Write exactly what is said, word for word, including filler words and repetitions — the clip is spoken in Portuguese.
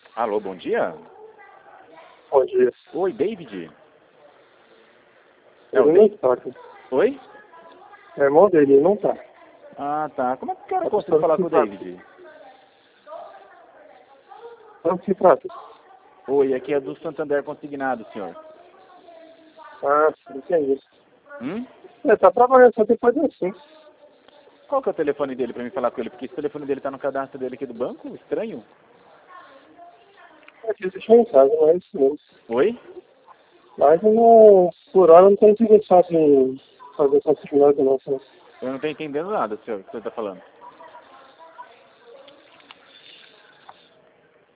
Alô, bom dia? Bom dia. Oi, David? É Ele o não David? está aqui. Oi? É irmão dele, ele não tá. Ah, tá. Como é que eu É consigo do falar que com o trata. David? Do que trata. Oi, aqui é do Santander Consignado, senhor. Ah, entendi. Hum? Ele tá trabalhando só depois assim. Qual que é o telefone dele pra mim falar com ele? Porque esse telefone dele tá no cadastro dele aqui do banco? Estranho. Aqui deixou em casa, não é isso mesmo. Oi? Mas eu não, por hora eu não tô interessado em fazer essa atividade não, senhor. Eu não tô entendendo nada, senhor, o que você tá falando.